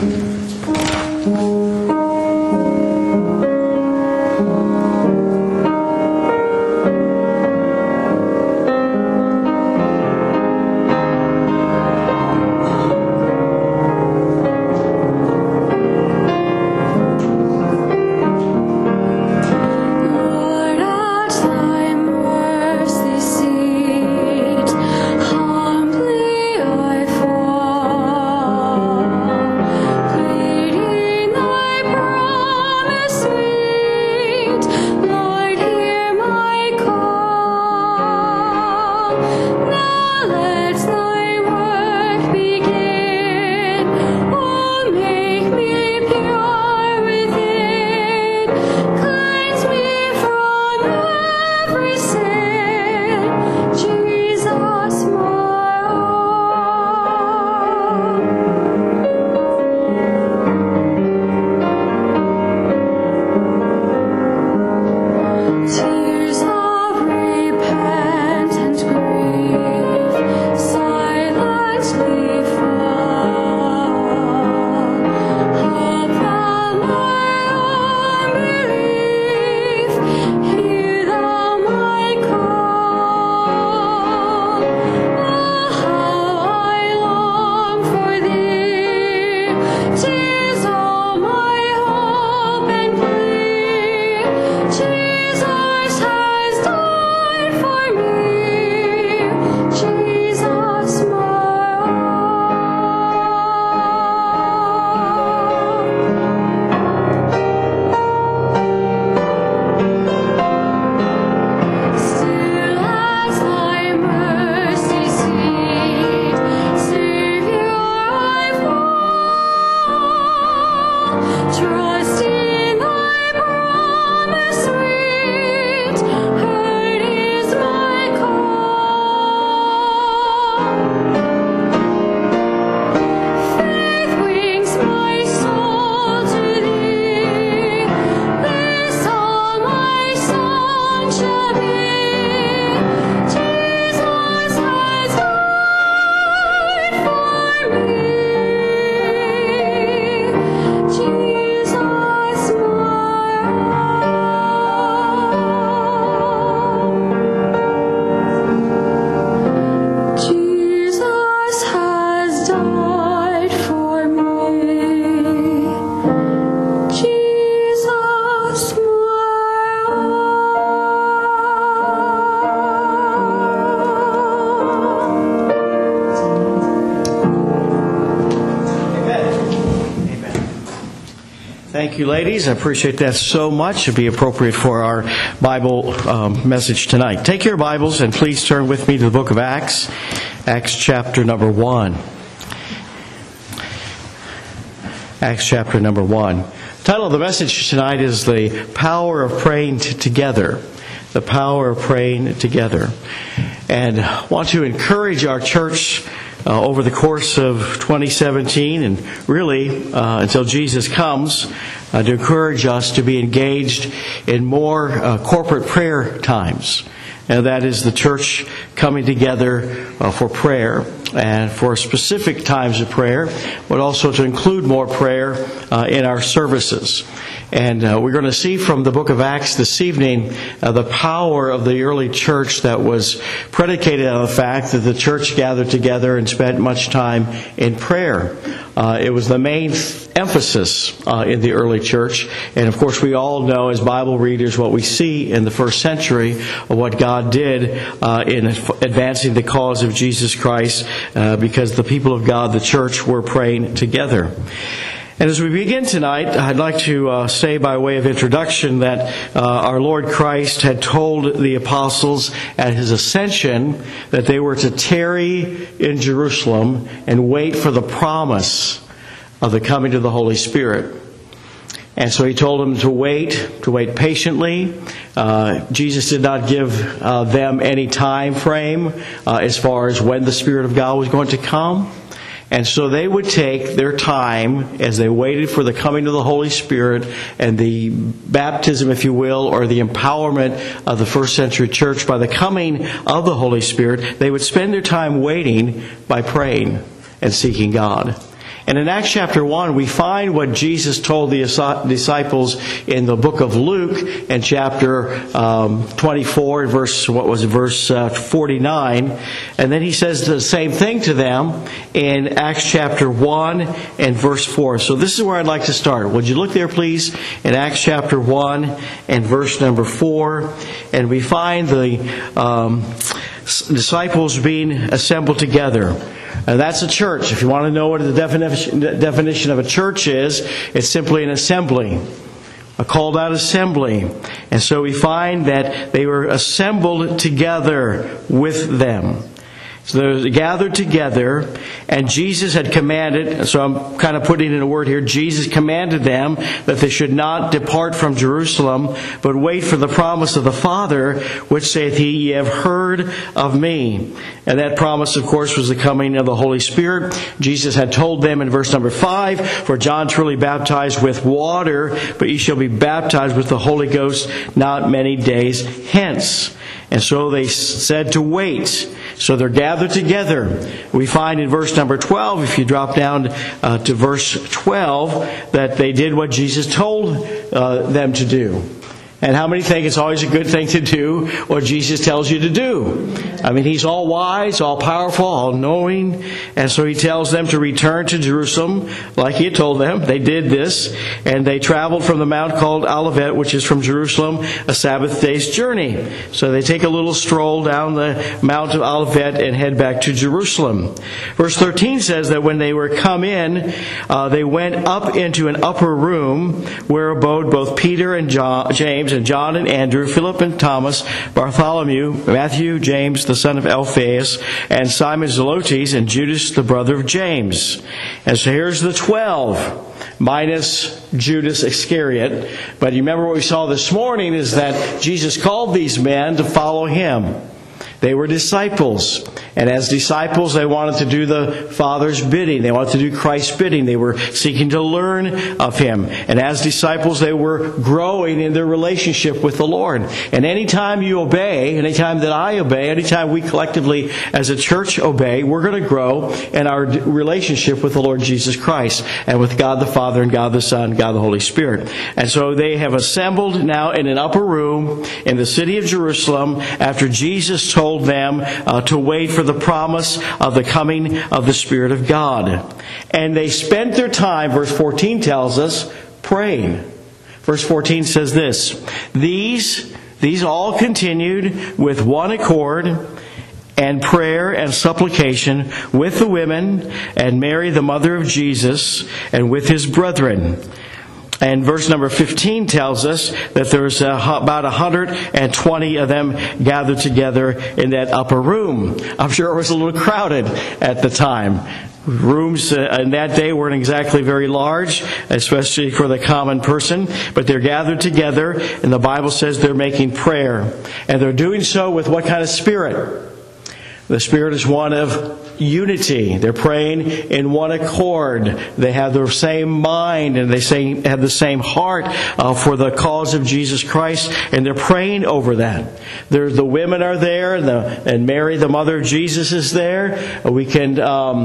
Thank you, ladies. I appreciate that so much. It'd be appropriate for our Bible message tonight. Take your Bibles and please turn with me to the book of Acts, Acts chapter number 1. Acts chapter number 1. The title of the message tonight is The Power of Praying Together. The Power of Praying Together. And I want to encourage our church over the course of 2017 and really until Jesus comes, to encourage us to be engaged in more corporate prayer times. And that is the church coming together for prayer and for specific times of prayer, but also to include more prayer in our services. And we're going to see from the book of Acts this evening the power of the early church that was predicated on the fact that the church gathered together and spent much time in prayer. It was the main emphasis in the early church. And of course we all know as Bible readers what we see in the first century of what God did in advancing the cause of Jesus Christ because the people of God, the church, were praying together. And as we begin tonight, I'd like to say by way of introduction that our Lord Christ had told the apostles at His ascension that they were to tarry in Jerusalem and wait for the promise of the coming of the Holy Spirit. And so He told them to wait patiently. Jesus did not give them any time frame as far as when the Spirit of God was going to come. And so they would take their time as they waited for the coming of the Holy Spirit and the baptism, if you will, or the empowerment of the first century church by the coming of the Holy Spirit. They would spend their time waiting by praying and seeking God. And in Acts chapter 1, we find what Jesus told the disciples in the book of Luke in chapter 24, verse 49. And then he says the same thing to them in Acts chapter 1 and verse 4. So this is where I'd like to start. Would you look there, please, in Acts chapter 1 and verse number 4. And we find the disciples being assembled together. And that's a church. If you want to know what the definition of a church is, it's simply an assembly, a called out assembly. And so we find that they were assembled together with them. So they were gathered together, and Jesus had commanded, so I'm kind of putting in a word here, Jesus commanded them that they should not depart from Jerusalem, but wait for the promise of the Father, which saith he, ye have heard of me. And that promise, of course, was the coming of the Holy Spirit. Jesus had told them in verse number 5, for John truly baptized with water, but ye shall be baptized with the Holy Ghost not many days hence. And so they said to wait. So they're gathered together. We find in verse number 12, if you drop down to verse 12, that they did what Jesus told them to do. And how many think it's always a good thing to do what Jesus tells you to do? I mean, He's all wise, all powerful, all knowing. And so He tells them to return to Jerusalem like He had told them. They did this. And they traveled from the mount called Olivet, which is from Jerusalem, a Sabbath day's journey. So they take a little stroll down the Mount of Olivet and head back to Jerusalem. Verse 13 says that when they were come in, they went up into an upper room where abode both Peter and James and John and Andrew, Philip and Thomas, Bartholomew, Matthew, James, the son of Alphaeus, and Simon Zelotes, and Judas, the brother of James. And so here's the 12, minus Judas Iscariot. But you remember what we saw this morning is that Jesus called these men to follow Him. They were disciples. And as disciples, they wanted to do the Father's bidding. They wanted to do Christ's bidding. They were seeking to learn of Him. And as disciples, they were growing in their relationship with the Lord. And anytime you obey, anytime that I obey, anytime we collectively as a church obey, we're going to grow in our relationship with the Lord Jesus Christ and with God the Father and God the Son and God the Holy Spirit. And so they have assembled now in an upper room in the city of Jerusalem after Jesus told them to wait for the promise of the coming of the Spirit of God. And they spent their time, verse 14 tells us, praying. Verse 14 says this, These all continued with one accord and prayer and supplication with the women and Mary the mother of Jesus and with His brethren. And verse number 15 tells us that there's about 120 of them gathered together in that upper room. I'm sure it was a little crowded at the time. Rooms in that day weren't exactly very large, especially for the common person. But they're gathered together, and the Bible says they're making prayer. And they're doing so with what kind of spirit? The Spirit is one of unity. They're praying in one accord. They have the same mind and they have the same heart for the cause of Jesus Christ, and they're praying over that. The women are there, and Mary, the mother of Jesus, is there. We can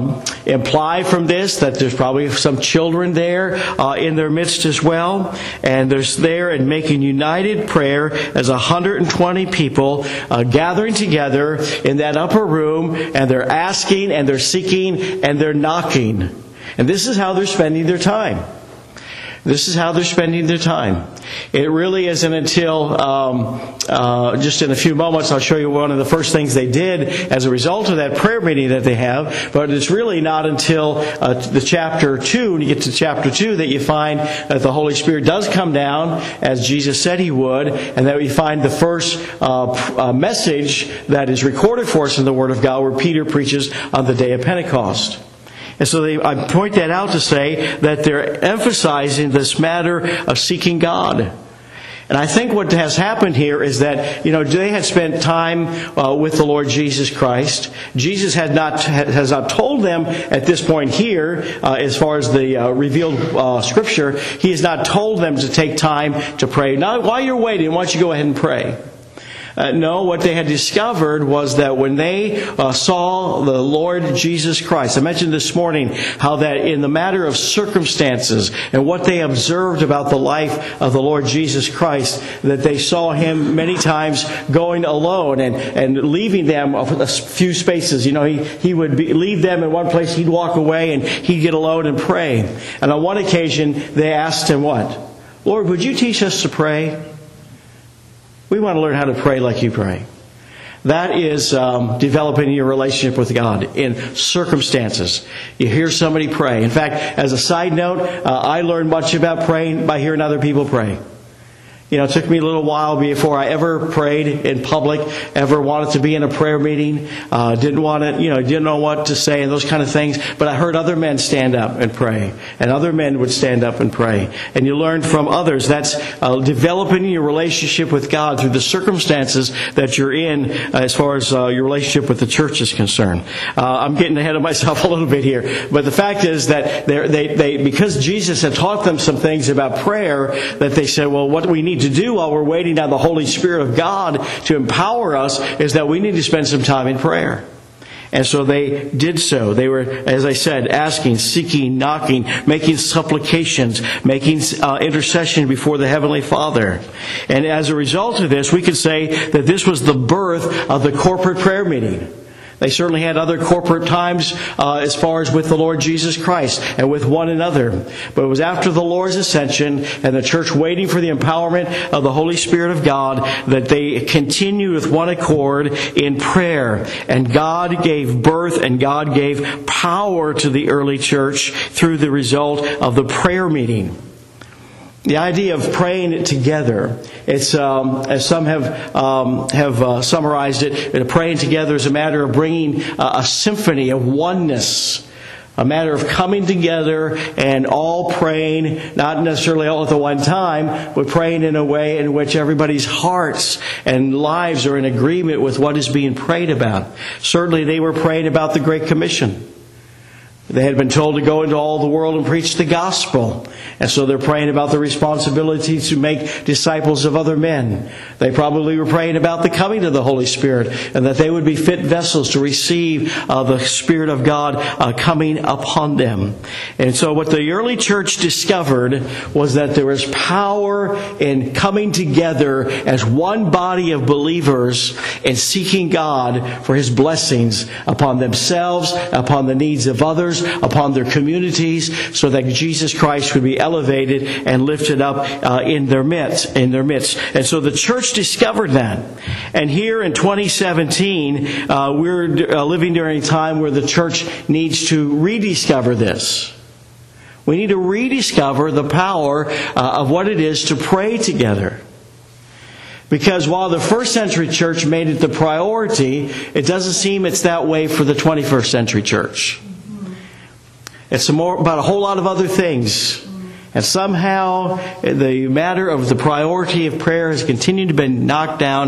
imply from this that there's probably some children there in their midst as well. And they're there and making united prayer as 120 people gathering together in that upper room, and they're asking and they're seeking and they're knocking. And this is how they're spending their time. This is how they're spending their time. It really isn't until, just in a few moments, I'll show you one of the first things they did as a result of that prayer meeting that they have. But it's really not until the chapter 2, when you get to chapter 2, that you find that the Holy Spirit does come down, as Jesus said He would, and that we find the first message that is recorded for us in the Word of God, where Peter preaches on the day of Pentecost. And so I point that out to say that they're emphasizing this matter of seeking God. And I think what has happened here is that, they had spent time with the Lord Jesus Christ. Jesus has not told them at this point here, as far as the revealed Scripture, He has not told them to take time to pray. Now, while you're waiting, why don't you go ahead and pray? No, what they had discovered was that when they saw the Lord Jesus Christ, I mentioned this morning how that in the matter of circumstances and what they observed about the life of the Lord Jesus Christ, that they saw Him many times going alone and leaving them a few spaces. You know, he would leave them in one place, He'd walk away, and He'd get alone and pray. And on one occasion, they asked Him what? Lord, would you teach us to pray? We want to learn how to pray like you pray. That is developing your relationship with God in circumstances. You hear somebody pray. In fact, as a side note, I learned much about praying by hearing other people pray. You know, it took me a little while before I ever prayed in public, ever wanted to be in a prayer meeting, didn't know what to say and those kind of things. But I heard other men stand up and pray, and other men would stand up and pray. And you learn from others. That's developing your relationship with God through the circumstances that you're in as far as your relationship with the church is concerned. I'm getting ahead of myself a little bit here. But the fact is that they because Jesus had taught them some things about prayer, that they said, well, what do we need to do while we're waiting on the Holy Spirit of God to empower us is that we need to spend some time in prayer. And so they did so. They were, as I said, asking, seeking, knocking, making supplications, making intercession before the Heavenly Father. And as a result of this, we could say that this was the birth of the corporate prayer meeting. They certainly had other corporate times as far as with the Lord Jesus Christ and with one another. But it was after the Lord's ascension and the church waiting for the empowerment of the Holy Spirit of God that they continued with one accord in prayer. And God gave birth and God gave power to the early church through the result of the prayer meeting. The idea of praying together, it's as some have summarized it, praying together is a matter of bringing a symphony of oneness, a matter of coming together and all praying, not necessarily all at the one time, but praying in a way in which everybody's hearts and lives are in agreement with what is being prayed about. Certainly they were praying about the Great Commission. They had been told to go into all the world and preach the gospel. And so they're praying about the responsibility to make disciples of other men. They probably were praying about the coming of the Holy Spirit and that they would be fit vessels to receive the Spirit of God coming upon them. And so what the early church discovered was that there was power in coming together as one body of believers and seeking God for His blessings upon themselves, upon the needs of others, upon their communities, so that Jesus Christ would be elevated and lifted up in their midst. And so the church discovered that. And here in 2017, we're living during a time where the church needs to rediscover this. We need to rediscover the power of what it is to pray together. Because while the first century church made it the priority, it doesn't seem it's that way for the 21st century church. It's about a whole lot of other things. And somehow the matter of the priority of prayer has continued to be knocked down,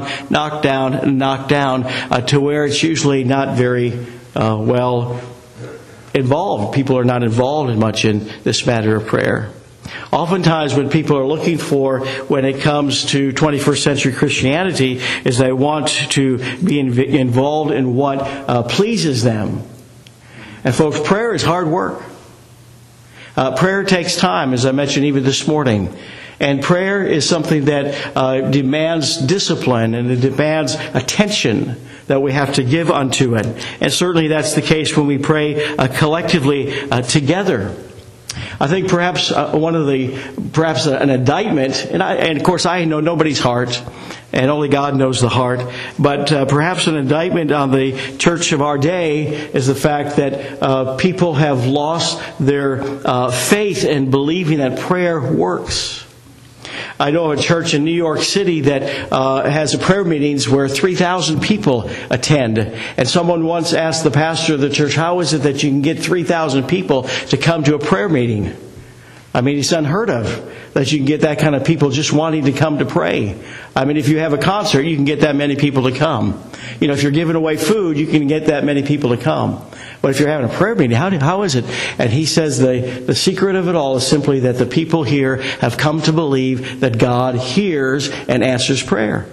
to where it's usually not very well involved. People are not involved much in this matter of prayer. Oftentimes what people are looking for when it comes to 21st century Christianity is they want to be involved in what pleases them. And folks, prayer is hard work. Prayer takes time, as I mentioned even this morning. And prayer is something that demands discipline and it demands attention that we have to give unto it. And certainly that's the case when we pray collectively together. I think perhaps an indictment, and of course I know nobody's heart, and only God knows the heart, but perhaps an indictment on the church of our day is the fact that people have lost their faith in believing that prayer works. I know a church in New York City that has prayer meetings where 3,000 people attend. And someone once asked the pastor of the church, how is it that you can get 3,000 people to come to a prayer meeting? I mean, it's unheard of that you can get that kind of people just wanting to come to pray. I mean, if you have a concert, you can get that many people to come. You know, if you're giving away food, you can get that many people to come. But if you're having a prayer meeting, how is it? And he says the secret of it all is simply that the people here have come to believe that God hears and answers prayer.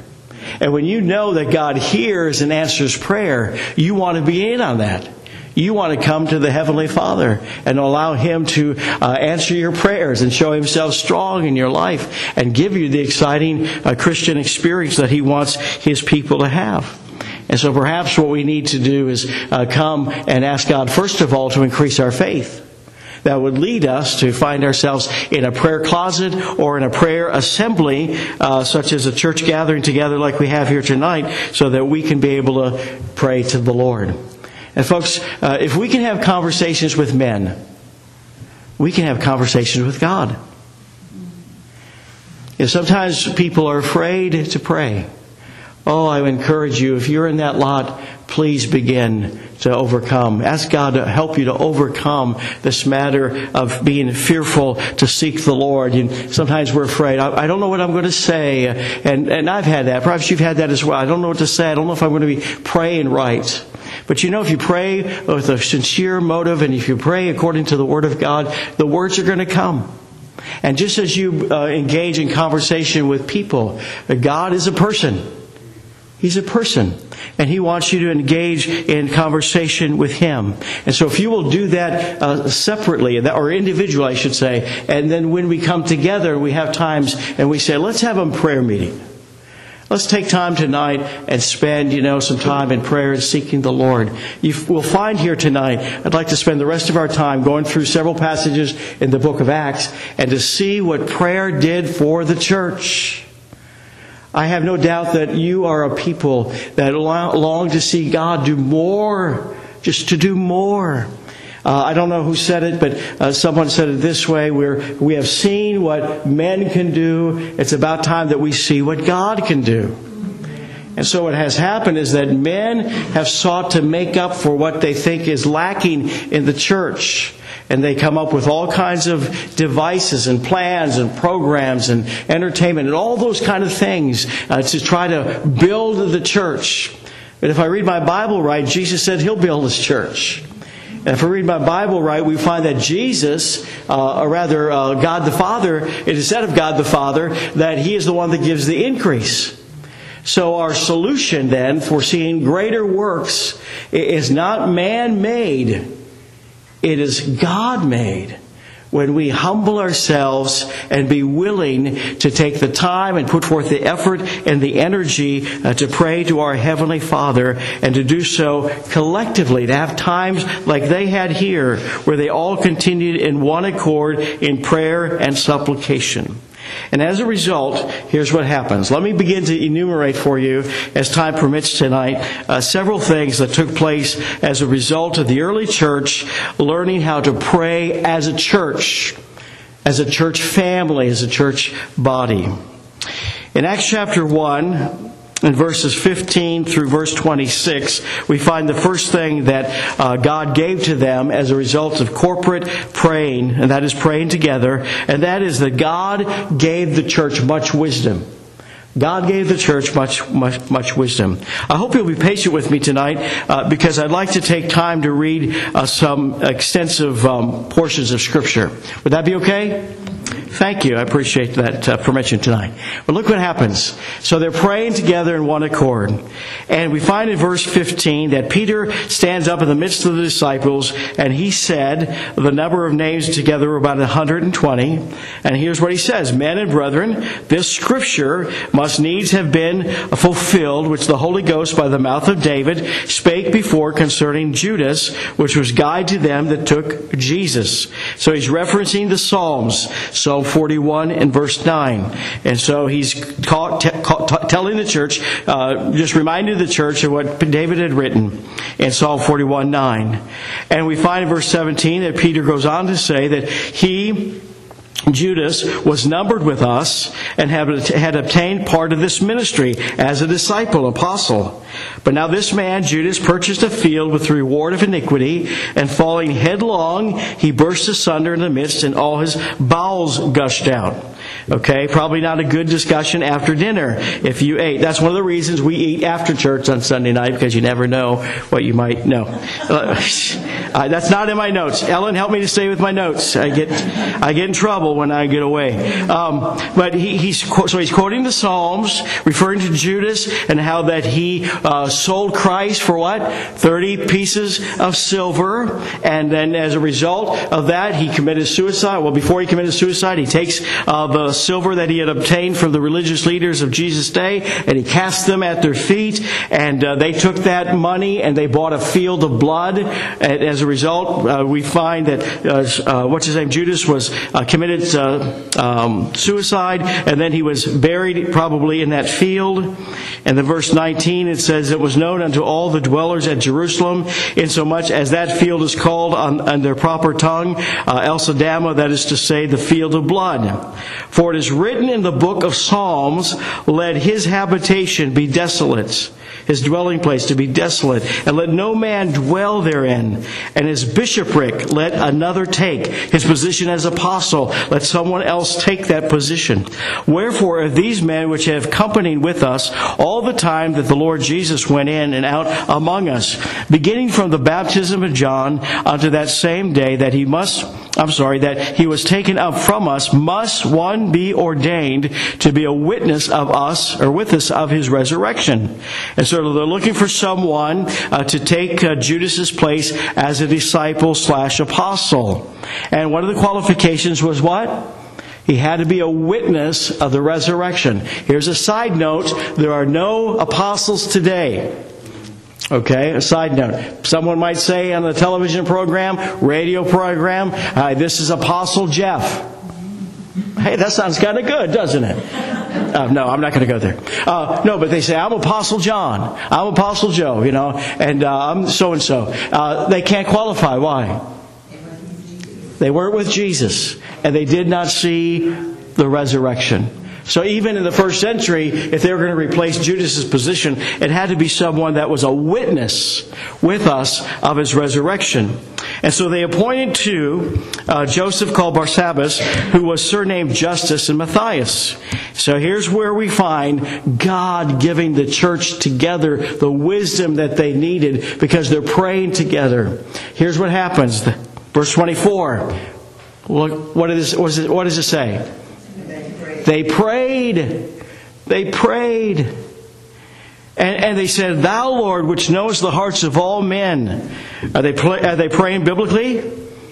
And when you know that God hears and answers prayer, you want to be in on that. You want to come to the Heavenly Father and allow Him to answer your prayers and show Himself strong in your life and give you the exciting Christian experience that He wants His people to have. And so perhaps what we need to do is come and ask God, first of all, to increase our faith. That would lead us to find ourselves in a prayer closet or in a prayer assembly, such as a church gathering together like we have here tonight, so that we can be able to pray to the Lord. And folks, if we can have conversations with men, we can have conversations with God. Sometimes people are afraid to pray. Oh, I encourage you, if you're in that lot, please begin to overcome. Ask God to help you to overcome this matter of being fearful to seek the Lord. Sometimes we're afraid. I don't know what I'm going to say. And I've had that. Perhaps you've had that as well. I don't know what to say. I don't know if I'm going to be praying right. But if you pray with a sincere motive and if you pray according to the Word of God, the words are going to come. And just as you engage in conversation with people, God is a person. He's a person, and He wants you to engage in conversation with Him. And so if you will do that separately, or individually, I should say, and then when we come together, we have times and we say, let's have a prayer meeting. Let's take time tonight and spend, some time in prayer and seeking the Lord. We'll find here tonight, I'd like to spend the rest of our time going through several passages in the book of Acts and to see what prayer did for the church. I have no doubt that you are a people that long to see God do more, just to do more. I don't know who said it, but someone said it this way: we have seen what men can do. It's about time that we see what God can do. And so what has happened is that men have sought to make up for what they think is lacking in the church. And they come up with all kinds of devices and plans and programs and entertainment and all those kind of things to try to build the church. But if I read my Bible right, Jesus said He'll build His church. And if I read my Bible right, we find that Jesus, God the Father, it is said of God the Father that He is the one that gives the increase. So our solution then for seeing greater works is not man-made. It is God-made when we humble ourselves and be willing to take the time and put forth the effort and the energy to pray to our Heavenly Father, and to do so collectively, to have times like they had here where they all continued in one accord in prayer and supplication. And as a result, here's what happens. Let me begin to enumerate for you, as time permits tonight, several things that took place as a result of the early church learning how to pray as a church family, as a church body. In Acts chapter 1, in verses 15 through verse 26, we find the first thing that God gave to them as a result of corporate praying, and that is praying together, and that is that God gave the church much wisdom. God gave the church much wisdom. I hope you'll be patient with me tonight because I'd like to take time to read some extensive portions of Scripture. Would that be okay? Thank you. I appreciate that permission tonight. But look what happens. So they're praying together in one accord. And we find in verse 15 that Peter stands up in the midst of the disciples, and he said, the number of names together were about 120. And here's what he says: Men and brethren, this Scripture must needs have been fulfilled, which the Holy Ghost by the mouth of David spake before concerning Judas, which was guide to them that took Jesus. So he's referencing the Psalms. Psalm 41 and verse 9. And so he's telling the church, just reminding the church of what David had written in Psalm 41:9. And we find in verse 17 that Peter goes on to say that he, Judas, was numbered with us and had obtained part of this ministry as a disciple, apostle. But now this man, Judas, purchased a field with the reward of iniquity, and falling headlong, he burst asunder in the midst, and all his bowels gushed out. Okay, probably not a good discussion after dinner if you ate. That's one of the reasons we eat after church on Sunday night, because you never know what you might know. That's not in my notes. Ellen, help me to stay with my notes. I get in trouble when I get away. But he's quoting the Psalms, referring to Judas and how that he sold Christ for what? 30 pieces of silver. And then as a result of that, he committed suicide. Well, before he committed suicide, he takes the silver that he had obtained from the religious leaders of Jesus' day, and he cast them at their feet. And they took that money and they bought a field of blood. And as a result, we find that Judas was committed suicide, and then he was buried probably in that field. And in verse 19 it says, "It was known unto all the dwellers at Jerusalem, insomuch as that field is called on their proper tongue, El Sadama, that is to say, the field of blood. For it is written in the book of Psalms, let his habitation be desolate, his dwelling place to be desolate, and let no man dwell therein. And his bishopric let another take, his position as apostle, let someone else take that position. Wherefore, if these men which have companied with us all the time that the Lord Jesus went in and out among us, beginning from the baptism of John unto that same day that he was taken up from us, must one be ordained to be a witness of us, or with us, of his resurrection." And so they're looking for someone to take Judas's place as a disciple / apostle. And one of the qualifications was what? He had to be a witness of the resurrection. Here's a side note. There are no apostles today. Okay, a side note. Someone might say on the television program, radio program, this is Apostle Jeff. Hey, that sounds kind of good, doesn't it? No, I'm not going to go there. No, but they say, I'm Apostle John. I'm Apostle Joe, and I'm so-and-so. They can't qualify. Why? They weren't with Jesus, and they did not see the resurrection. So even in the first century, if they were going to replace Judas's position, it had to be someone that was a witness with us of his resurrection. And so they appointed two, Joseph called Barsabbas, who was surnamed Justus, and Matthias. So here's where we find God giving the church together the wisdom that they needed because they're praying together. Here's what happens. Verse 24. Look, what does it say? They prayed. They prayed. And they said, Thou, Lord, which knowest the hearts of all men. Are they praying biblically?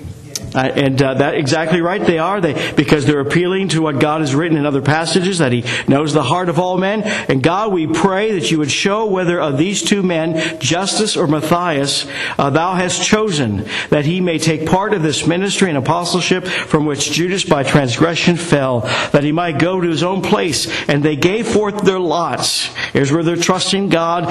That exactly right, they are. Because they're appealing to what God has written in other passages, that He knows the heart of all men. And God, we pray that You would show whether of these two men, Justus or Matthias, Thou hast chosen, that he may take part of this ministry and apostleship from which Judas by transgression fell, that he might go to his own place. And they gave forth their lots. Here's where they're trusting God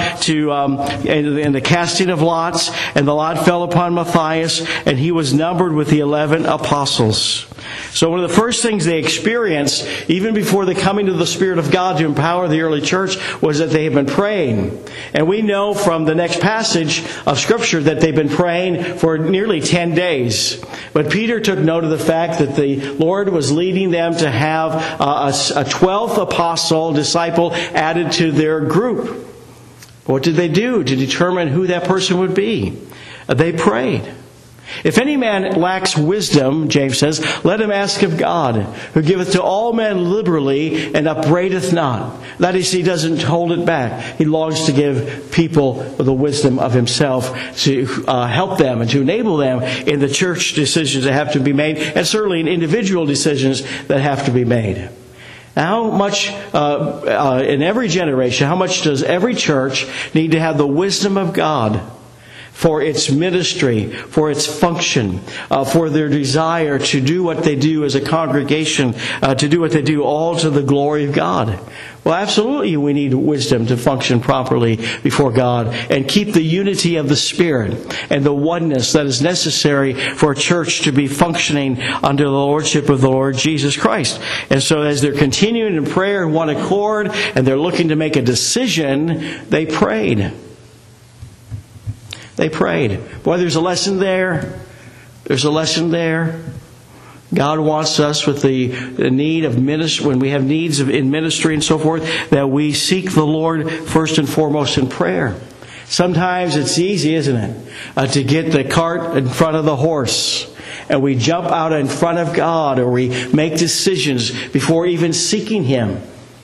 in the casting of lots. And the lot fell upon Matthias, and he was numbered with the 11 apostles. So one of the first things they experienced, even before the coming of the Spirit of God to empower the early church, was that they had been praying. And we know from the next passage of Scripture that they've been praying for nearly 10 days. But Peter took note of the fact that the Lord was leading them to have a 12th apostle, disciple, added to their group. What did they do to determine who that person would be? They prayed. If any man lacks wisdom, James says, let him ask of God, who giveth to all men liberally and upbraideth not. That is, He doesn't hold it back. He longs to give people the wisdom of Himself to help them and to enable them in the church decisions that have to be made, and certainly in individual decisions that have to be made. How much, in every generation, how much does every church need to have the wisdom of God for its ministry, for its function, for their desire to do what they do as a congregation, to do what they do all to the glory of God? Well, absolutely we need wisdom to function properly before God and keep the unity of the Spirit and the oneness that is necessary for a church to be functioning under the Lordship of the Lord Jesus Christ. And so as they're continuing in prayer in one accord and they're looking to make a decision, they prayed. They prayed. Boy, there's a lesson there. There's a lesson there. God wants us with the need of ministry, when we have needs in ministry and so forth, that we seek the Lord first and foremost in prayer. Sometimes it's easy, isn't it, to get the cart in front of the horse. And we jump out in front of God, or we make decisions before even seeking Him.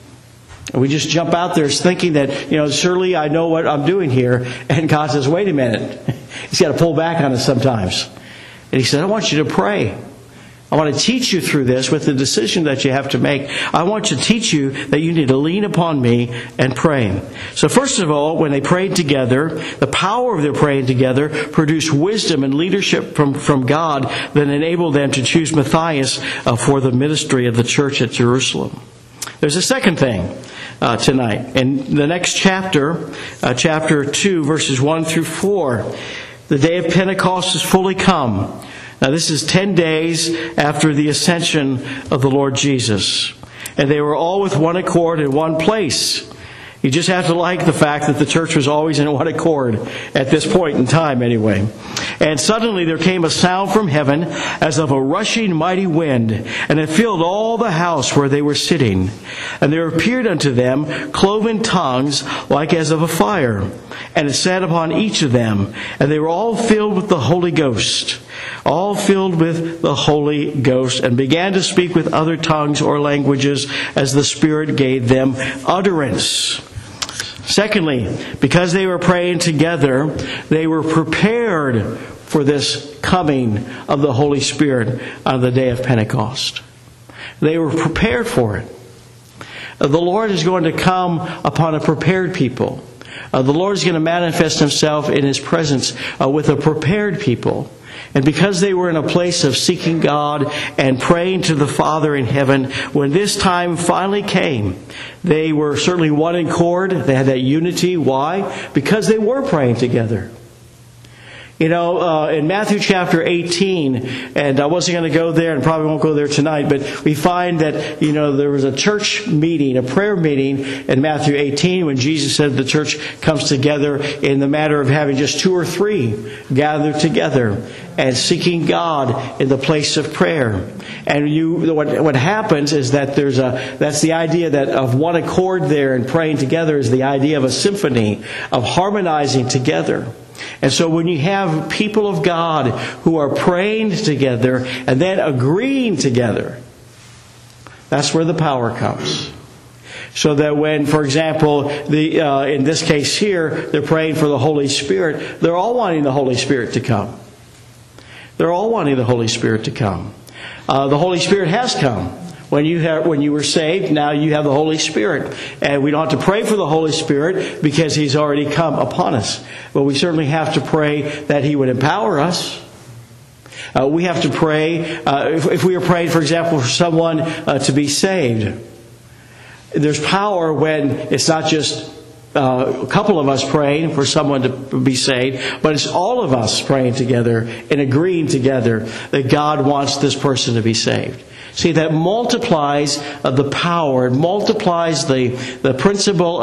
And we just jump out there thinking that, surely I know what I'm doing here. And God says, wait a minute. He's got to pull back on us sometimes. And He said, I want you to pray. I want to teach you through this with the decision that you have to make. I want to teach you that you need to lean upon me and pray. So first of all, when they prayed together, the power of their praying together produced wisdom and leadership from God that enabled them to choose Matthias for the ministry of the church at Jerusalem. There's a second thing tonight. In the next chapter, chapter 2, verses 1 through 4, the day of Pentecost is fully come. Now this is 10 days after the ascension of the Lord Jesus. And they were all with one accord in one place. You just have to like the fact that the church was always in one accord at this point in time anyway. And suddenly there came a sound from heaven as of a rushing mighty wind, and it filled all the house where they were sitting. And there appeared unto them cloven tongues like as of a fire, and it sat upon each of them. And they were all filled with the Holy Ghost. All filled with the Holy Ghost, and began to speak with other tongues or languages as the Spirit gave them utterance. Secondly, because they were praying together, they were prepared for this coming of the Holy Spirit on the day of Pentecost. They were prepared for it. The Lord is going to come upon a prepared people. The Lord is going to manifest Himself in His presence with a prepared people. And because they were in a place of seeking God and praying to the Father in heaven, when this time finally came, they were certainly one in accord. They had that unity. Why? Because they were praying together. In Matthew chapter 18, and I wasn't going to go there and probably won't go there tonight, but we find that, there was a church meeting, a prayer meeting in Matthew 18 when Jesus said the church comes together in the matter of having just 2 or 3 gathered together and seeking God in the place of prayer. And what happens is that that's the idea that of one accord there and praying together is the idea of a symphony, of harmonizing together. And so when you have people of God who are praying together and then agreeing together, that's where the power comes. So that when, for example, in this case here, they're praying for the Holy Spirit, they're all wanting the Holy Spirit to come. They're all wanting the Holy Spirit to come. The Holy Spirit has come. When you were saved, now you have the Holy Spirit. And we don't have to pray for the Holy Spirit because He's already come upon us. But we certainly have to pray that He would empower us. We have to pray, if we are praying, for example, for someone to be saved. There's power when it's not just a couple of us praying for someone to be saved, but it's all of us praying together and agreeing together that God wants this person to be saved. See, that multiplies the power. It multiplies the principle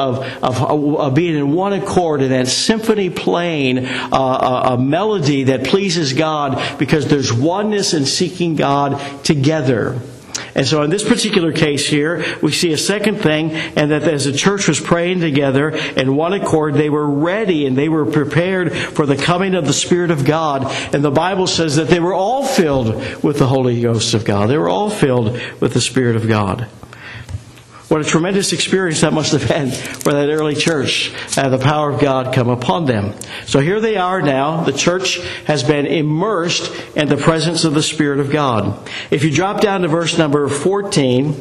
of being in one accord and that symphony playing a melody that pleases God because there's oneness in seeking God together. And so in this particular case here, we see a second thing, and that as the church was praying together in one accord, they were ready and they were prepared for the coming of the Spirit of God. And the Bible says that they were all filled with the Holy Ghost of God. They were all filled with the Spirit of God. What a tremendous experience that must have been for that early church, the power of God come upon them. So here they are now. The church has been immersed in the presence of the Spirit of God. If you drop down to verse number 14,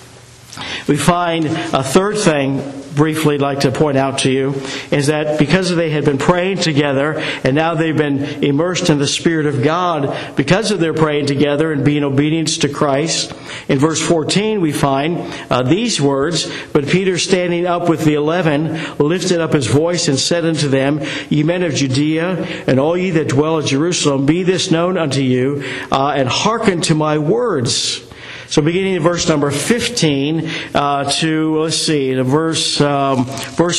we find a third thing briefly I'd like to point out to you, is that because they had been praying together and now they've been immersed in the Spirit of God because of their praying together and being obedience to Christ. In verse 14 we find these words, "But Peter standing up with the 11 lifted up his voice and said unto them, Ye men of Judea, and all ye that dwell at Jerusalem, be this known unto you, and hearken to my words." So beginning in verse number 15 to, let's see, verse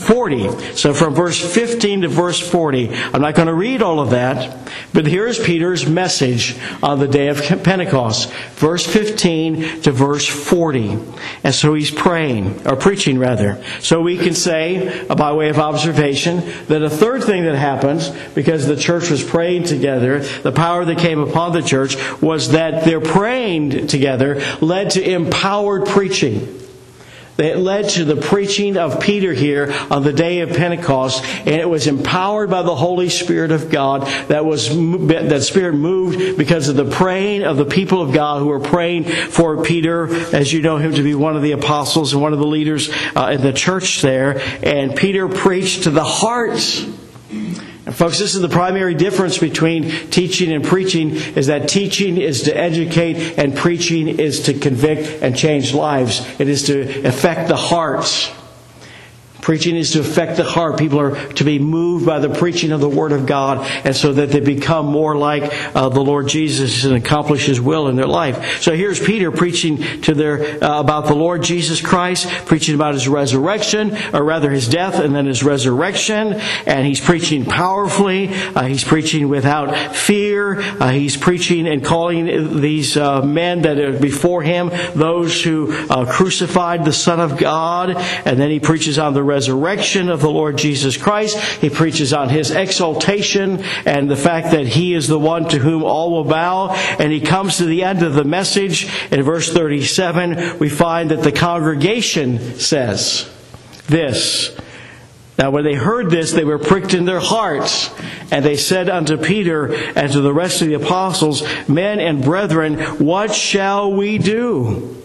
40. So from verse 15 to verse 40. I'm not going to read all of that, but here's Peter's message on the day of Pentecost. Verse 15 to verse 40. And so he's praying, or preaching rather. So we can say, by way of observation, that a third thing that happens, because the church was praying together, the power that came upon the church was that their praying together led to empowered preaching. It led to the preaching of Peter here on the day of Pentecost, and it was empowered by the Holy Spirit of God. That Spirit moved because of the praying of the people of God who were praying for Peter, as you know him to be one of the apostles and one of the leaders in the church there. And Peter preached to the hearts. And folks, this is the primary difference between teaching and preaching, is that teaching is to educate and preaching is to convict and change lives. It is to affect the hearts. Preaching is to affect the heart. People are to be moved by the preaching of the Word of God, and so that they become more like the Lord Jesus and accomplish His will in their life. So here's Peter preaching to about the Lord Jesus Christ, preaching about His resurrection, or rather His death and then His resurrection. And he's preaching powerfully. He's preaching without fear. He's preaching and calling these men that are before him those who crucified the Son of God. And then he preaches on the resurrection of the Lord Jesus Christ. He preaches on His exaltation and the fact that He is the one to whom all will bow. And he comes to the end of the message. In verse 37, we find that the congregation says this. Now when they heard this, they were pricked in their hearts. And they said unto Peter and to the rest of the apostles, Men and brethren, what shall we do?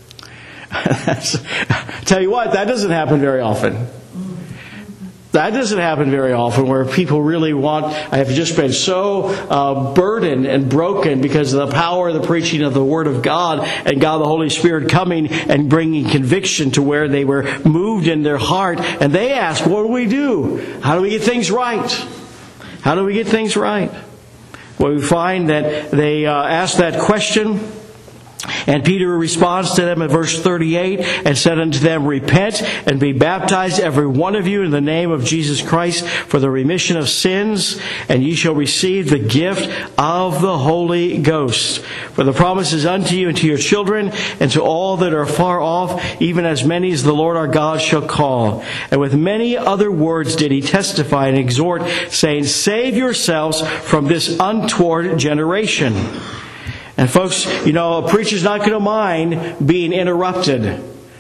Tell you what, that doesn't happen very often. That doesn't happen very often, where people really have just been so burdened and broken because of the power of the preaching of the Word of God and God the Holy Spirit coming and bringing conviction to where they were moved in their heart. And they ask, what do we do? How do we get things right? How do we get things right? Well, we find that they ask that question. And Peter responds to them in verse 38 and said unto them, Repent and be baptized every one of you in the name of Jesus Christ for the remission of sins, and ye shall receive the gift of the Holy Ghost. For the promise is unto you and to your children and to all that are far off, even as many as the Lord our God shall call. And with many other words did he testify and exhort, saying, Save yourselves from this untoward generation. And folks, a preacher's not going to mind being interrupted.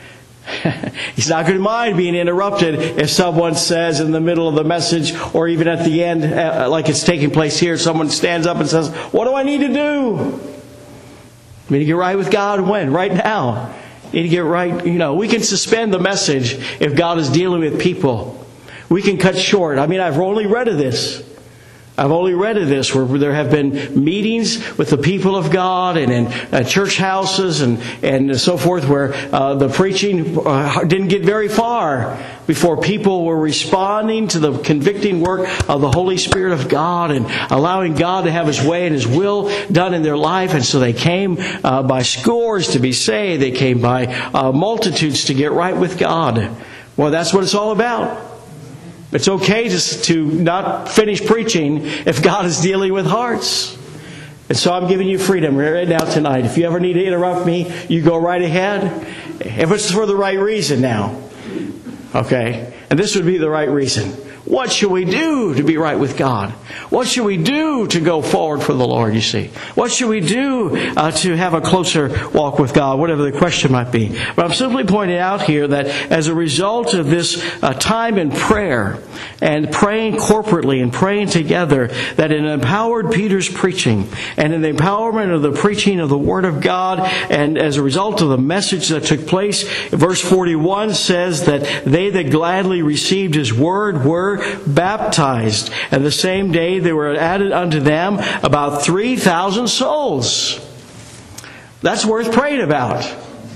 He's not going to mind being interrupted if someone says in the middle of the message, or even at the end, like it's taking place here, someone stands up and says, What do I need to do? I need to get right with God when? Right now. I need to get right. We can suspend the message if God is dealing with people. We can cut short. I've only read of this. I've only read of this where there have been meetings with the people of God and in church houses and so forth where the preaching didn't get very far before people were responding to the convicting work of the Holy Spirit of God and allowing God to have His way and His will done in their life. And so they came by scores to be saved. They came by multitudes to get right with God. Well, that's what it's all about. It's okay to not finish preaching if God is dealing with hearts. And so I'm giving you freedom right now tonight. If you ever need to interrupt me, you go right ahead. If it's for the right reason now. Okay? And this would be the right reason. What should we do to be right with God? What should we do to go forward for the Lord, you see? What should we do to have a closer walk with God, whatever the question might be? But I'm simply pointing out here that as a result of this time in prayer and praying corporately and praying together, that it empowered Peter's preaching and in the empowerment of the preaching of the Word of God, and as a result of the message that took place, verse 41 says that they that gladly received His Word were baptized. And the same day there were added unto them about 3,000 souls. That's worth praying about.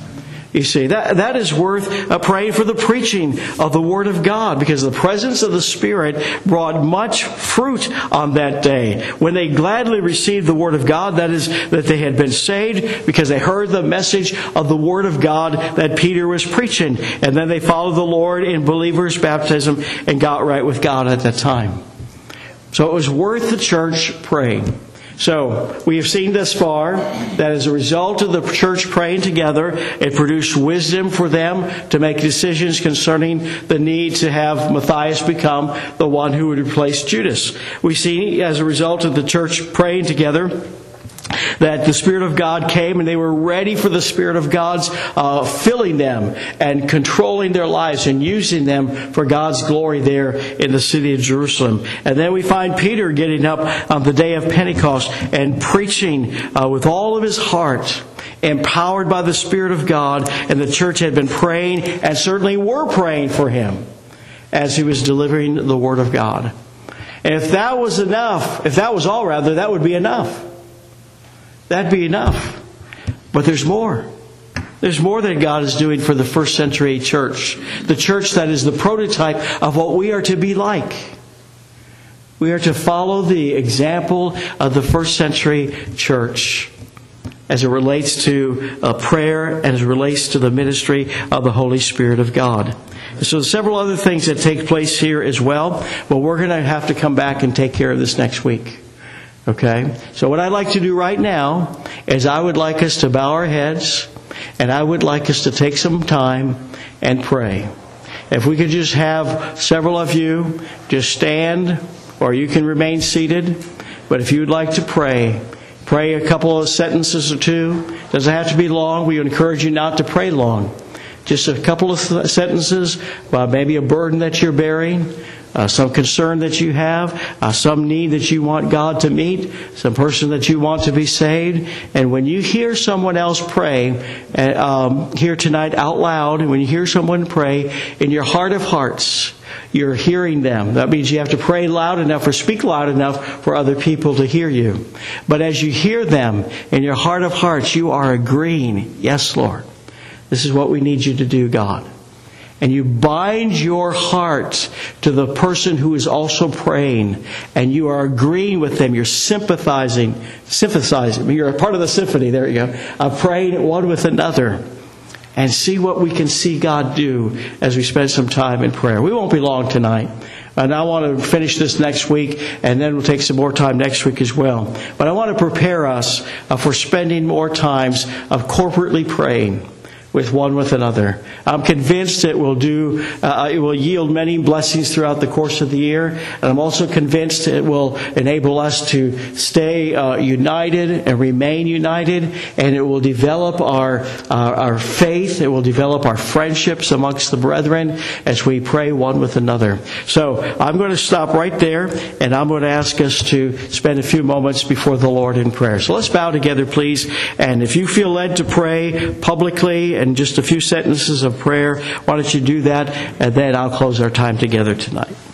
You see, that is worth praying for the preaching of the Word of God, because the presence of the Spirit brought much fruit on that day. When they gladly received the Word of God, that is, that they had been saved because they heard the message of the Word of God that Peter was preaching. And then they followed the Lord in believers' baptism and got right with God at that time. So it was worth the church praying. So, we have seen thus far that as a result of the church praying together, it produced wisdom for them to make decisions concerning the need to have Matthias become the one who would replace Judas. We see, as a result of the church praying together, that the Spirit of God came and they were ready for the Spirit of God's filling them and controlling their lives and using them for God's glory there in the city of Jerusalem. And then we find Peter getting up on the day of Pentecost and preaching with all of his heart, empowered by the Spirit of God. And the church had been praying, and certainly were praying for him as he was delivering the Word of God. And if that was enough, if that was all rather, that would be enough. That'd be enough. But there's more. There's more that God is doing for the first century church. The church that is the prototype of what we are to be like. We are to follow the example of the first century church as it relates to prayer and as it relates to the ministry of the Holy Spirit of God. So several other things that take place here as well. But we're going to have to come back and take care of this next week. Okay? So what I'd like to do right now is I would like us to bow our heads, and I would like us to take some time and pray. If we could just have several of you just stand, or you can remain seated. But if you would like to pray a couple of sentences or two. Doesn't have to be long. We encourage you not to pray long. Just a couple of sentences, maybe a burden that you're bearing, some concern that you have, some need that you want God to meet, some person that you want to be saved. And when you hear someone else pray here tonight out loud, and when you hear someone pray in your heart of hearts, you're hearing them. That means you have to pray loud enough or speak loud enough for other people to hear you. But as you hear them in your heart of hearts, you are agreeing, yes, Lord, this is what we need you to do, God. And you bind your heart to the person who is also praying, and you are agreeing with them. You're sympathizing. You're a part of the symphony, there you go, of praying one with another. And see what we can see God do as we spend some time in prayer. We won't be long tonight. And I want to finish this next week, and then we'll take some more time next week as well. But I want to prepare us for spending more times of corporately praying with one with another. I'm convinced it will yield many blessings throughout the course of the year. And I'm also convinced it will enable us to stay united and remain united. And it will develop our faith. It will develop our friendships amongst the brethren as we pray one with another. So I'm going to stop right there, and I'm going to ask us to spend a few moments before the Lord in prayer. So let's bow together, please. And if you feel led to pray publicly, and just a few sentences of prayer, why don't you do that, and then I'll close our time together tonight.